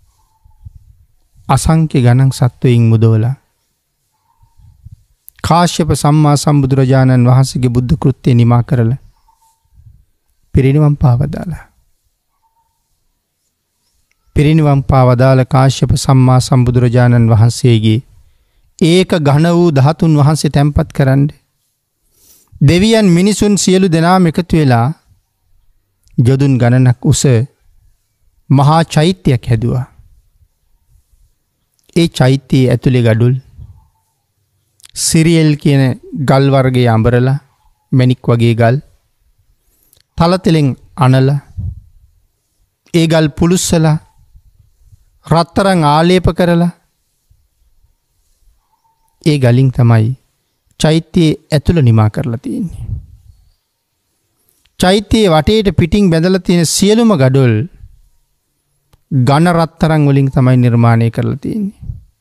අසංඛ්‍ය ගණන් සත්වයින් මුදවලා කාශ්‍යප සම්මා සම්බුදුරජාණන් වහන්සේගේ බුද්ධ කෘත්‍යය නිමා කරලා පිරිනිවන් පාවදාලා. පිරිනිවන් පාවදාල කාශ්‍යප සම්මා සම්බුදුරජාණන් වහන්සේගේ ඒක ඝන වූ ධාතුන් වහන්සේ තැන්පත් කරන්න දෙවියන් මිනිසුන් සියලු දෙනාම එකතු වෙලා යොදුන් ගණනක් උස මහා චෛත්‍යයක් හැදුවා. ඒ චෛත්‍යයේ ඇතුලේ ගඩොල් සිරියල් කියන ගල් වර්ගයේ අඹරලා මැණික් වගේ ගල් තලතෙලෙන් අනලා ඒ ගල් පුලුස්සලා රත්තරන් ආලේප කරලා ඒ ගලින් තමයි චෛත්‍යයේ ඇතුළ නිමා කරලා තියෙන්නේ. චෛත්‍යයේ වටේට පිටින් බැඳලා තියෙන සියලුම ගඩොල් ඝන රත්තරන් වලින් තමයි නිර්මාණය කරලා තියෙන්නේ.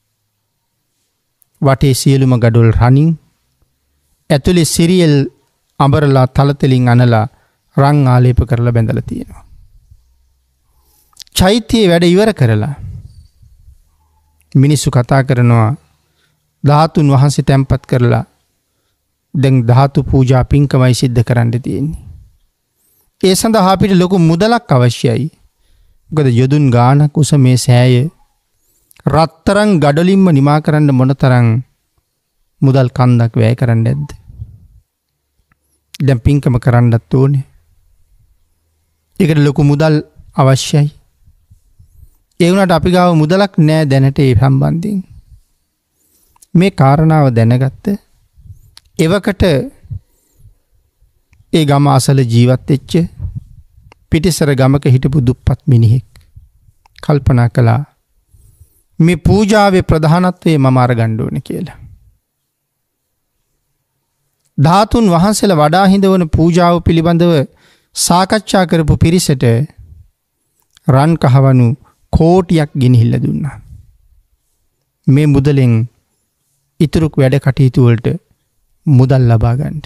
වටේ සියලුම ගඩොල් රණින්, ඇතුලේ සිරියල් අඹරලා තලතෙලින් අනලා රන් ආලේප කරලා බැඳලා තියෙනවා. චෛත්‍යයේ වැඩ ඉවර කරලා මිනිස්සු කතා කරනවා ධාතුන් වහන්සේ තැන්පත් කරලා දැන් ධාතු පූජා පින්කමයි සිද්ධ කරන්න තියෙන්නේ. ඒ සඳහා අපිට ලොකු මුදලක් අවශ්‍යයි. මොකද යොදුන් ගාණක් උස මේ සෑය රත්තරන් ගඩොලින්ම නිමා කරන්න මොනතරම් මුදල් කන්දක් වැය කරන්න ඇද්ද? දැන් පින්කම කරන්නත් ඕනේ. ඒකට ලොකු මුදල් අවශ්‍යයි. ඒ වුණාට අපි ගාව මුදලක් නෑ දැනට ඒ සම්බන්ධයෙන්. මේ කාරණාව දැනගත්ත එවකට ඒ ගම අසල ජීවත් වෙච්ච පිටිසර ගමක හිටපු දුප්පත් මිනිහෙක් කල්පනා කළා මේ පූජාවේ ප්‍රධානත්වය මම අරගන්න ඕනේ කියලා. ධාතුන් වහන්සේලා වඩා හිඳවන පූජාව පිළිබඳව සාකච්ඡා කරපු පිරිසට රන් කහවණු කෝටියක් ගෙනහිල්ලා දුන්නා. මේ මුදලෙන් ඉතුරු වැඩ කටයුතු වලට මුදල් ලබා ගන්නට.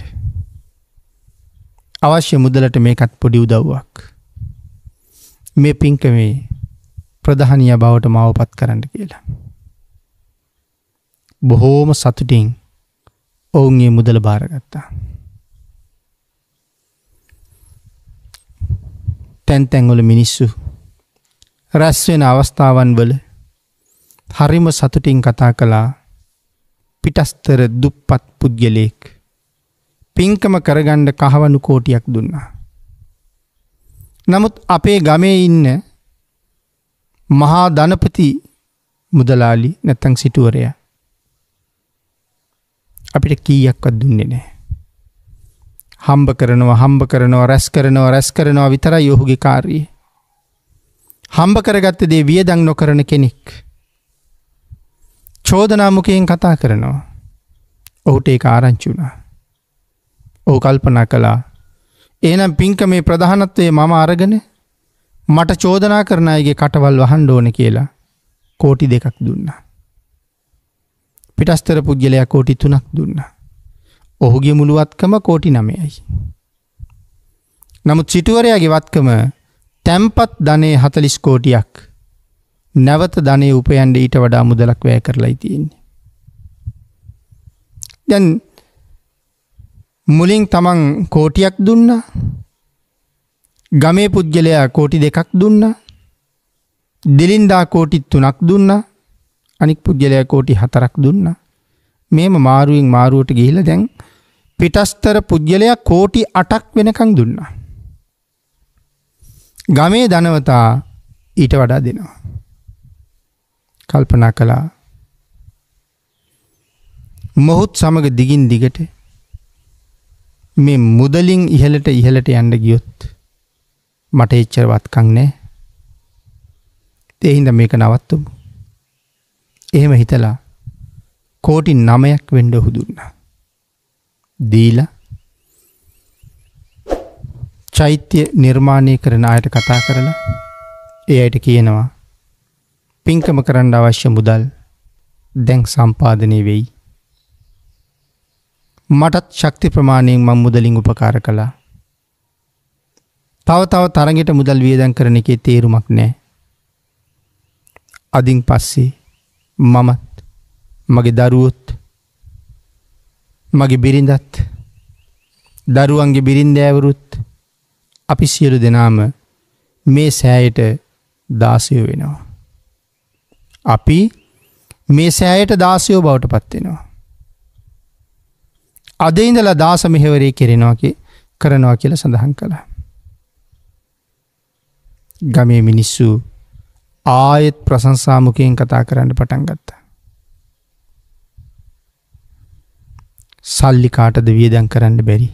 අවශ්‍ය මුදලට මේකත් පොඩි උදව්වක්. මේ පින්කමේ ප්‍රධානියා බවට මාවපත් කරන්න කියලා. බොහෝම සතුටින් ඔවුන් මේ මුදල බාරගත්තා. තැන් තැන් වල මිනිස්සු රැස් වෙන අවස්ථාවන් වල හරිම සතුටින් කතා කළා පිටස්තර දුප්පත් පුද්ගලයෙක් පින්කම කරගන්න කහවණු කෝටියක් දුන්නා. නමුත් අපේ ගමේ ඉන්න මහා ධනපති මුදලාලි නැත්තම් සිටුවරයා අපිට කීයක්වත් දුන්නේ නැහැ. හම්බ කරනවා රැස් කරනවා විතරයි ඔහුගේ කාර්යය. හම්බ කරගත්ත දේ වියදම් නොකරන කෙනෙක්. චෝදනා මුඛයෙන් කතා කරනවා. ඔහුට ඒක ආරංචි වුණා. ඔහු කල්පනා කළා එහෙනම් පින්කමේ ප්‍රධානත්වයේ මම අරගෙන මට චෝදනා කරන අයගේ කටවල් වහන්න ඕනේ කියලා කෝටි 2ක් දුන්නා. පිටස්තර පුද්ගලයා කෝටි 3ක් දුන්නා. ඔහුගේ මුළු වත්කම කෝටි 9යි. නමුත් සිටුවරයාගේ වත්කම තැම්පත් ධනෙ 40 කෝටියක්. නැවත ධනෙ උපයන්න ඊට වඩා මුදලක් වැය කරලායි තියෙන්නේ. දැන් මුලින් තමන් කෝටියක් දුන්නා. ගමේ පුද්ගලයා කෝටි 2ක් දුන්නා. දිලින්දා කෝටි 3ක් දුන්නා. අනික් පුද්ගලයා කෝටි 4ක් දුන්නා. මේම මාරුවෙන් මාරුවට ගිහිලා දැන් පිටස්තර පුද්ගලයා කෝටි 8ක් වෙනකන් දුන්නා. ගමේ ධනවතා ඊට වඩා දෙනවා. කල්පනා කළා මොහොත් සමග දිගින් දිගට මේ මුදලින් ඉහළට යන්න ගියොත් මට එච්චර වත්කම් නැහැ. ඒ හින්දා මේක නවත්තමු. එහෙම හිතලා කෝටි 9ක් වෙන්න ඔහු දුන්නා. දීලා චෛත්‍ය නිර්මාණය කරන අයට කතා කරලා ඒ අයට කියනවා පින්කම කරන්න අවශ්‍ය මුදල් දැන් සම්පාදනය වෙයි. මටත් ශක්ති ප්‍රමාණයෙන් මම මුදලින් උපකාර කළා. තව තරගෙට මුදල් වියදම් කරන එකේ තේරුමක් නැහැ. අදින් පස්සේ මමත් මගේ දරුවොත් මගේ බිරිඳත් දරුවන්ගේ බිරින්දෑවරුත් අපි සියලු දෙනාම මේ සෑයට දාසයෝ වෙනවා. අපි මේ සෑයට දාසයෝ බවට පත් වෙනවා. අද ඉඳලා දාස මෙහෙවරේ කරනවා කියලා සඳහන් කළා. ගමේ මිනිස්සු ආයෙත් ප්‍රශංසා මුඛයෙන් කතා කරන්න පටන් ගත්තා. සල්ලි කාටද වියදම් කරන්න බැරි?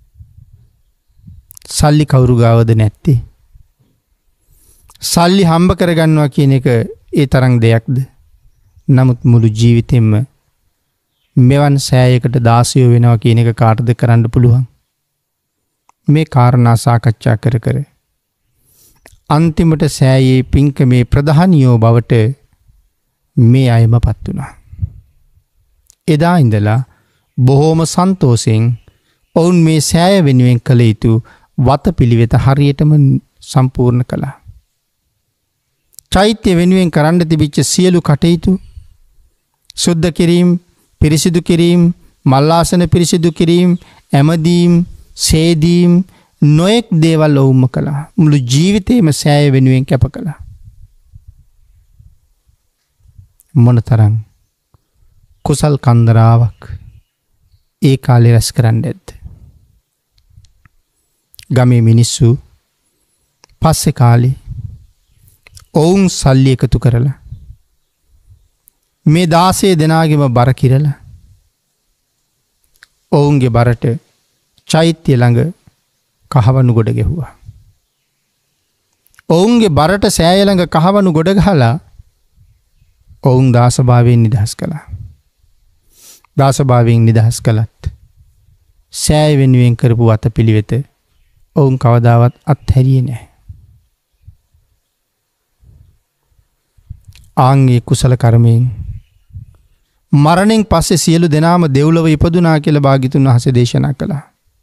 සල්ලි කවුරු ගාවද නැත්තේ? සල්ලි හම්බ කරගන්නවා කියන එක ඒ තරම් දෙයක්ද? නමුත් මුළු ජීවිතෙම මෙවන් සෑයකට දාසයෝ වෙනවා කියන එක කාටද කරන්න පුළුවන්? මේ කාරණා සාකච්ඡා කර අන්තිමට සෑයේ පින්කමේ ප්‍රධානියෝ බවට මේ අයමපත් වුණා. එදා ඉඳලා බොහෝම සන්තෝෂෙන් ඔවුන් මේ සෑය වෙනුවෙන් කළ යුතු වතපිළිවෙත හරියටම සම්පූර්ණ කළා. චෛත්‍ය වෙනුවෙන් කරන්න තිබිච්ච සියලු කටයුතු සුද්ධ කිරීම, පිරිසිදු කිරීම, මල්ලාසන පිරිසිදු කිරීම, ඇමදීම්, සේදීම් නොයෙක් දේවල් ඔවුන්ම කළා. මුළු ජීවිතේම සෑය වෙනුවෙන් කැප කළා. මොනතරම් කුසල් කන්දරාවක් ඒ කාලේ රැස් කරන්න ඇද්ද? ගමේ මිනිස්සු පස්සේ කාලේ ඔවුන් සල්ලි එකතු කරලා මේ 16 දෙනාගේම බර කිරලා ඔවුන්ගේ බරට චෛත්‍ය ළඟ කහවණු ගොඩ ගැහුවා. ඔවුන්ගේ බරට සෑය ළඟ කහවණු ගොඩ ගහලා ඔවුන් දාසභාවයෙන් නිදහස් කළා. දාසභාවයෙන් නිදහස් කළත් සෑය වෙනුවෙන් කරපු වතපිළිවෙත ඔවුන් කවදාවත් අත්හැරියේ නැහැ. ආන්ගේ කුසල කර්මයෙන් මරණයෙන් පස්සේ සියලු දෙනාම දෙව්ලොව ඉපදුනා කියලා භාග්‍යතුන් වහන්සේ දේශනා කළා.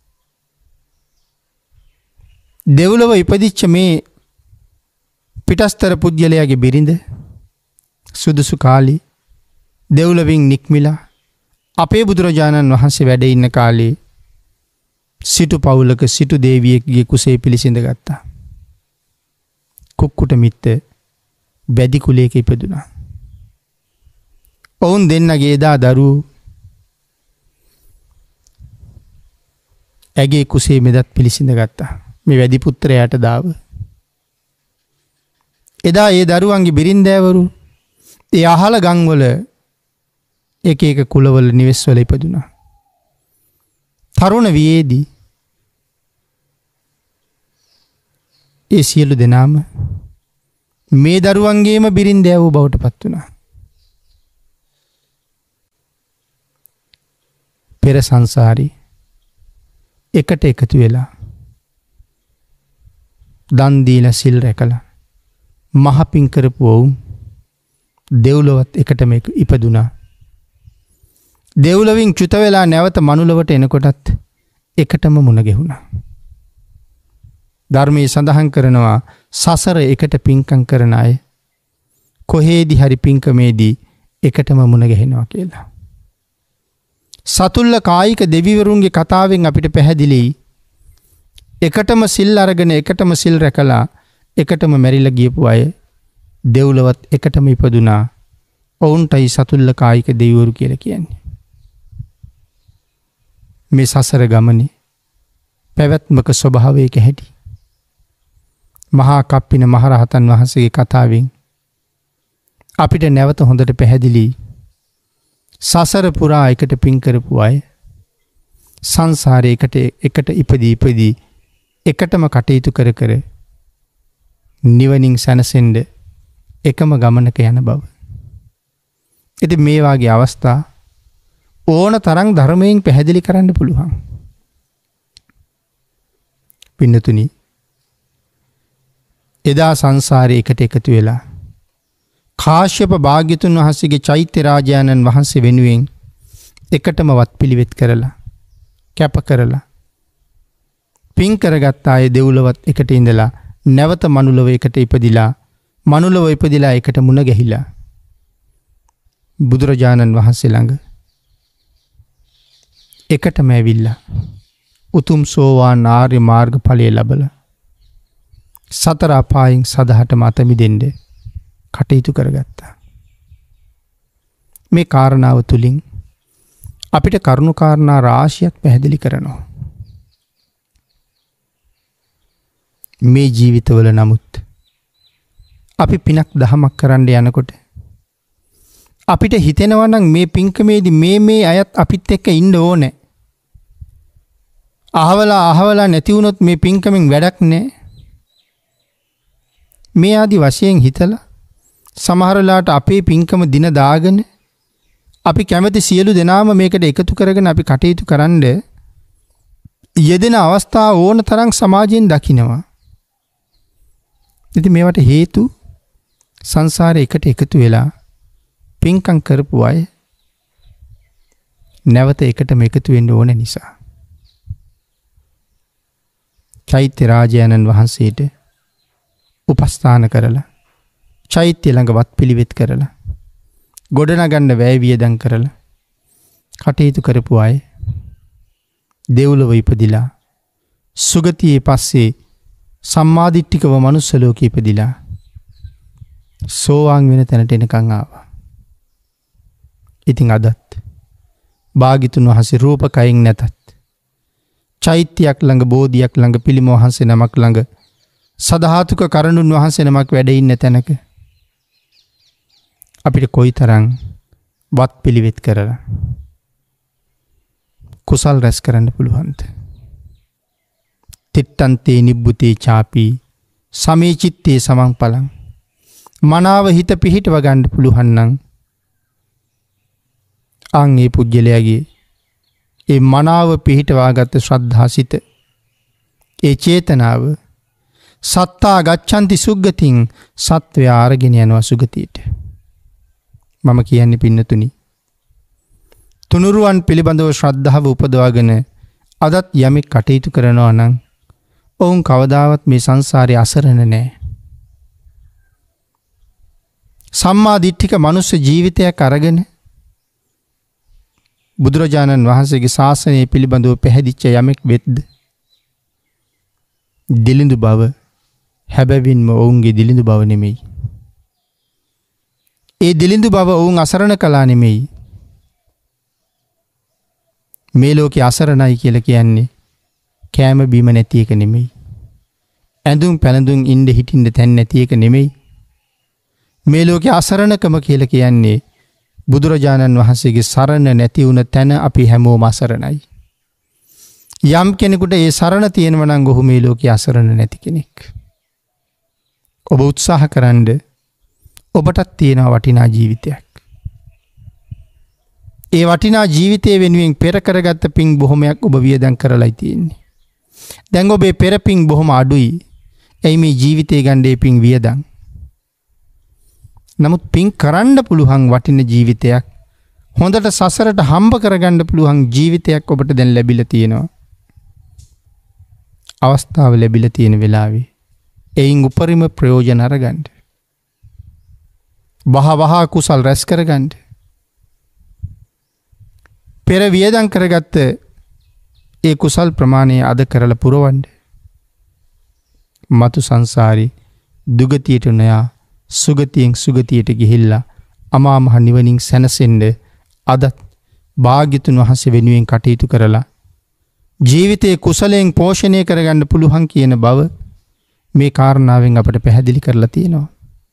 දෙව්ලොව ඉපදිච්ච මේ පිටස්තර පුද්ගලයාගේ බිරිඳ සුදුසු කාලේ දෙව්ලොවින් නික්මිලා අපේ බුදුරජාණන් වහන්සේ වැඩ ඉන්න කාලේ සිටු පවුලක සිටු දේවියෙක්ගේ කුසේ පිළිසිඳ ගත්තා. කුක්කුට මිත්ත බැදි කුලයක ඉපදුනා. ඔවුන් දෙන්නගේ එදා දරුවෝ ඇගේ කුසේ මෙදත් පිළිසිඳ ගත්තා. මේ වැඩි පුත්‍රයාට දාව. එදා ඒ දරුවන්ගේ බිරින්දෑවරු ඒ අහල ගංවල එක එක කුලවල නිවෙස්වල ඉපදුනා. තරුණ වියේදී ඒ සියලු දෙනාම මේ දරුවන්ගේම බිරින්දෑවෝ බවට පත් වුණා. පෙර සංසාරේ එකට එකතු වෙලා දන් දීලා සිල් රැකලා මහ පිං කරපු වුන් දෙව්ලොවත් එකටම ඉපදුනා. දෙව්ලොවින් චුත වෙලා නැවත මනුලොවට එනකොටත් එකටම මුණ ගැහුණා. ධර්මයේ සඳහන් කරනවා සසර එකට පිංකම් කරන අය කොහේදී හරි පිංකමේදී එකටම මුණ ගැහෙනවා කියලා. සතුල්ල කායික දෙවිවරුන්ගේ කතාවෙන් අපිට පැහැදිලි එකටම සිල් අරගෙන එකටම සිල් රැකලා එකටම මැරිලා ගියපු අය දෙව්ලොවත් එකටම ඉපදුනා. ඔවුන්ටයි සතුල්ල කායික දෙවිවරු කියලා කියන්නේ. මේ සසර ගමනේ පැවැත්මක ස්වභාවයක හැටි මහා කප්පින මහරහතන් වහන්සේගේ කතාවෙන් අපිට නැවත හොඳට පැහැදිලි. සසර පුරා එකට පින් කරපු අය සංසාරේ එකට ඉපදී එකටම කටයුතු කර කර නිවනින් සැනසෙන්න එකම ගමනක යන බව. ඉතින් මේ වාගේ අවස්ථා ඕන තරම් ධර්මයෙන් පැහැදිලි කරන්න පුළුවන්. පින්නතුනි, එදා සංසාරේ එකට එකතු වෙලා කාශ්‍යප භාග්‍යතුන් වහන්සේගේ චෛත්‍ය රාජානන් වහන්සේ වෙනුවෙන් එකටම වත්පිළිවෙත් කරලා කැප කරලා පින් කරගත්ත අය දෙව්ලොවත් එකට ඉඳලා නැවත මනුලොව එකට ඉපදිලා මනුලොව ඉපදිලා එකට මුණ ගැහිලා බුදුරජාණන් වහන්සේ ළඟ එකටම ඇවිල්ලා උතුම් සෝවාන් ආර්ය මාර්ග ඵලය ලැබලා සතර අපායන් සදහටම අත මිදෙන්න කටයුතු කරගත්තා. මේ කාරණාව තුලින් අපිට කරුණු කාරණා රාශියක් පැහැදිලි කරනවා. මේ ජීවිතවල නමුත් අපි පිනක් දහමක් කරන්න යනකොට අපිට හිතෙනවා නම් මේ පින්කමේදී මේ අයත් අපිත් එක්ක ඉන්න ඕනේ. අහවලා නැති වුණොත් මේ පින්කමෙන් වැඩක් නැහැ. මේ ආදි වශයෙන් හිතලා සමහර වෙලාවට අපේ පින්කම දින දාගෙන අපි කැමති සියලු දෙනාම මේකට එකතු කරගෙන අපි කටයුතු කරන්න යෙදෙන අවස්ථා ඕන තරම් සමාජයෙන් දකින්නවා. ඉතින් මේවට හේතු සංසාරේ එකට එකතු වෙලා පින්කම් කරපු අය නැවත එකටම එකතු වෙන්න ඕන නිසා. චෛත්‍ය රාජයාණන් වහන්සේට උපස්ථාන කරලා චෛත්‍ය ළඟ වත් පිළිවෙත් කරලා ගොඩනගන්න වැය වියදම් කරලා කටයුතු කරපු අය දෙව්ලොව ඉපදිලා සුගතියේ පස්සේ සම්මාදිට්ඨිකව මනුස්ස ලෝකෙ ඉපදිලා සෝවාන් වෙන තැනට එනකන් ආවා. ඉතින් අදත් භාග්‍යතුන් වහන්සේ රූපකයෙන් නැතත් චෛත්‍යයක් ළඟ බෝධියක් ළඟ පිළිම වහන්සේ නමක් ළඟ සදහාතුක කරණුන් වහන්සේ නමක් වැඩ ඉන්න තැනක අපිට කොයිතරම් වත් පිළිවෙත් කරලා කුසල් රැස් කරන්න පුළුවන්ද? තිත්තන්තේ නිබ්බුතේ චාපි සමේ චිත්තේ සමංපලං මනාව හිත පිහිටව ගන්න පුළුවන් නම් අන් ඒ පුජ්‍යලයාගේ ඒ මනාව පිහිටවාගත් ශ්‍රද්ධාසිත ඒ චේතනාව සත්තා ගච්ඡanti සුග්ගතින් සත්වයා අරගෙන යනවා සුගතියට. මම කියන්නේ පින්නතුනි තුනුරුවන් පිළිබඳව ශ්‍රද්ධාව උපදවාගෙන අදත් යමෙක් කටයුතු කරනවා නම් ඔවුන් කවදාවත් මේ සංසාරේ අසරණ නැහැ. සම්මා දිට්ඨික මනුස්ස ජීවිතයක් අරගෙන බුදුරජාණන් වහන්සේගේ ශාසනය පිළිබඳව පැහැදිච්ච යමෙක් වෙද්ද දිලිඳු බව හැබැවින්ම ඔවුන්ගේ දිලිඳු බව නෙමෙයි. ඒ දිලිඳු බව ඔවුන් අසරණ කළා නෙමෙයි. මේ ලෝකේ අසරණයි කියලා කියන්නේ කෑම බීම නැති එක නෙමෙයි. ඇඳුම් පැළඳුම් ඉන්න හිටින්න තැන් නැති එක නෙමෙයි. මේ ලෝකේ අසරණකම කියලා කියන්නේ බුදුරජාණන් වහන්සේගේ සරණ නැති වුණ තැන අපි හැමෝම අසරණයි. යම් කෙනෙකුට ඒ සරණ තියෙනවා නම් ඔහු මේ ලෝකේ අසරණ නැති කෙනෙක්. ඔබ උත්සාහ කරන්න ඔබටත් තියෙන වටිනා ජීවිතයක්. ඒ වටිනා ජීවිතය වෙනුවෙන් පෙර කරගත්ත පින් බොහොමයක් ඔබ වියදම් කරලායි තියෙන්නේ. දැන් ඔබේ පෙර පින් බොහොම අඩුයි. එයි මේ ජීවිතේ ගන්නේ පින් වියදම්. නමුත් පින් කරන්න පුළුවන් වටින ජීවිතයක් හොඳට සසරට හම්බ කරගන්න පුළුවන් ජීවිතයක් ඔබට දැන් ලැබිලා තියෙනවා. අවස්ථාව ලැබිලා තියෙන වෙලාවේ එයින් උපරිම ප්‍රයෝජන අරගන්න. වහ කුසල් රැස් කරගන්න. පෙර වියදම් කරගත්ත ඒ කුසල් ප්‍රමාණය අද කරලා පුරවන්න. මතු සංසාරේ දුගතියට නොයා සුගතියෙන් සුගතියට ගිහිල්ලා අමා මහ නිවනින් සැනසෙන්න අදත් භාග්‍යතුන් වහන්සේ වෙනුවෙන් කටයුතු කරලා ජීවිතයේ කුසලයෙන් පෝෂණය කරගන්න පුළුවන් කියන බව මේ කාරණාවෙන් අපට පැහැදිලි කරලා තියෙනවා.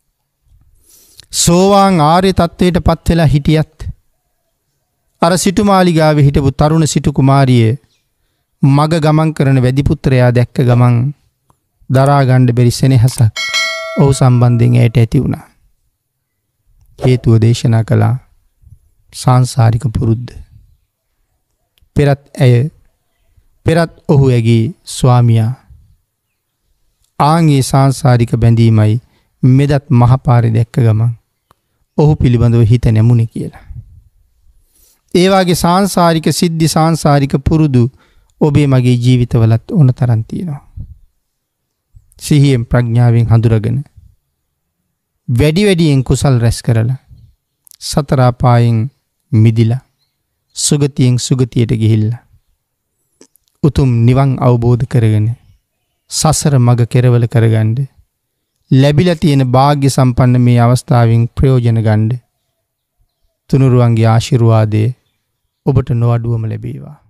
සෝවාන් ආර්ය තත්වයට පත් වෙලා හිටියත් අර සිටුමාලිගාවේ හිටපු තරුණ සිටු කුමාරිය මග ගමන් කරන වැඩි පුත්‍රයා දැක්ක ගමන් දරා ගන්න බැරි සෙනෙහසක් ඔහු සම්බන්ධයෙන් ඇයට ඇති වුණා. හේතුව දේශනා කළා සාංශාරික පුරුද්ද. පෙරත් ඔහු ඇගේ ස්වාමියා ආන්ගේ සාංශාරික බැඳීමයි මෙදත් මහපාරේ දැක්ක ගමන් ඔහු පිළිබඳව හිත නැමුණේ කියලා. ඒ වගේ සාංශාරික සිද්ධි සාංශාරික පුරුදු ඔබේ මගේ ජීවිතවලත් ඕන තරම් තියෙනවා. සිහියෙන් ප්‍රඥාවෙන් හඳුරගෙන වැඩියෙන් කුසල් රැස් කරලා සතර අපායෙන් මිදිලා සුගතියෙන් සුගතියට ගිහිල්ලා උතුම් නිවන් අවබෝධ කරගෙන සසර මඟ කෙරවල කරගන්න ලැබිලා තියෙන වාග්ය සම්පන්න මේ අවස්ථාවෙන් ප්‍රයෝජන ගන්න තුනුරුවන්ගේ ආශිර්වාදය ඔබට නොඅඩුවම ලැබේවා.